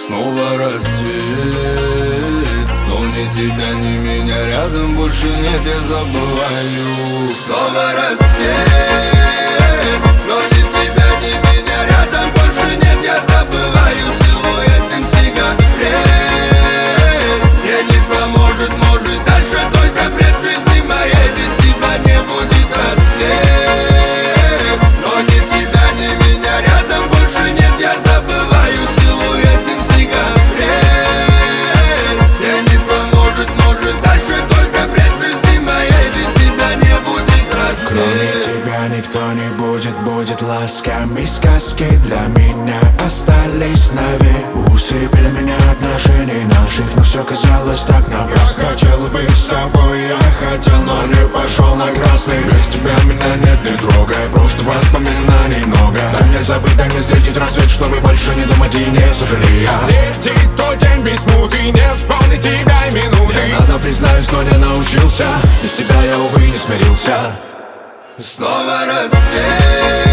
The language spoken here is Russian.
Снова рассвет, но ни тебя, ни меня рядом больше нет, я забываю. Снова рассвет, но ни тебя, ни меня рядом больше нет, я забываю. Силуэт дым сигарет, мне не поможет, может дальше только бред жизни моей. Без тебя не будет рассвет, но ни тебя, ни меня рядом больше нет, я забываю. Силуэт дым сигарет, мне не поможет, может дальше только бред жизни моей. Без тебя не будет рассвет. Кроме тебя никто не будет, будет ласками сказки для меня остались сновы. Усыпили меня отношений наших, но все казалось так напрасно. Хотел быть с тобой, я хотел, но не пошел на красный. Без тебя меня нет, не трогай, просто воспоминаний много. Дай мне забыть, дай мне встретить рассвет, чтобы больше не думать и не сожалеть. Встретить тот день без смуты, не вспомнить тебя и минуты. Я, надо признаюсь, но не научился, без тебя я, увы, не смирился. Снова рассвет.